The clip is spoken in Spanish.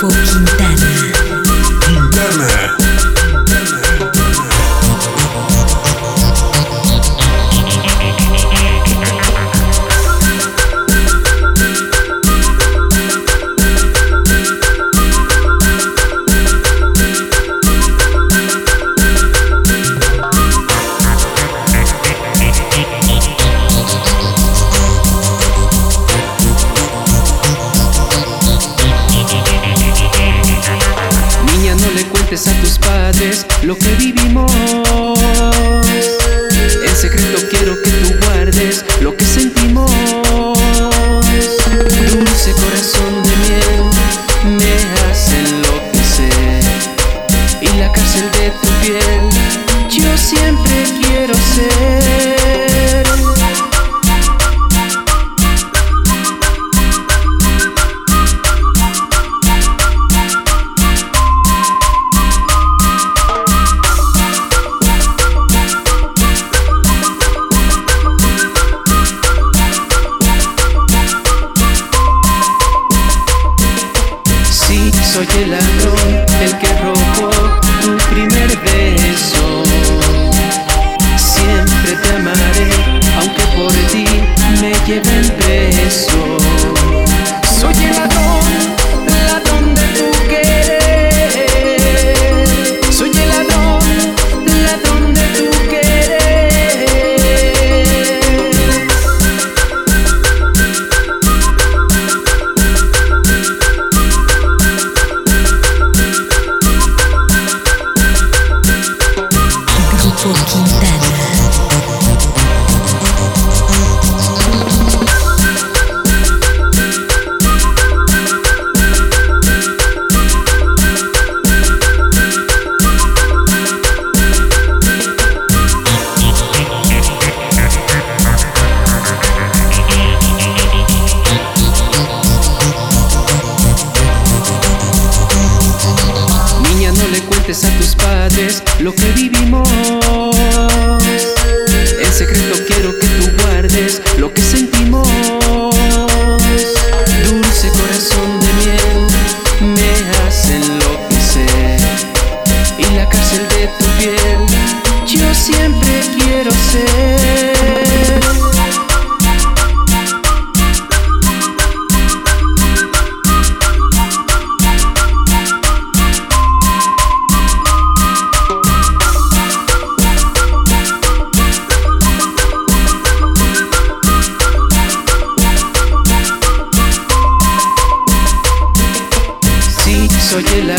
Grupo Quintana. Quintana. A tus padres lo que vivimos. En secreto quiero que tú guardes lo que sentimos. Dulce corazón de miel me hace enloquecer, y la cárcel de tu piel yo siempre quiero ser. Soy el ladrón, el que robó tu primer beso. Siempre te amaré, aunque por ti me lleven preso. Soy el ladrón, ladrón de tu querer. Soy el ladrón, ladrón de tu querer. Grupo Quintana. Niña, no le cuentes a tus padres lo que vivimos. En secreto quiero que tú guardes lo que sentimos. Dulce corazón de miel me hace enloquecer, y la cárcel de tu piel yo siempre quiero ser. Soy el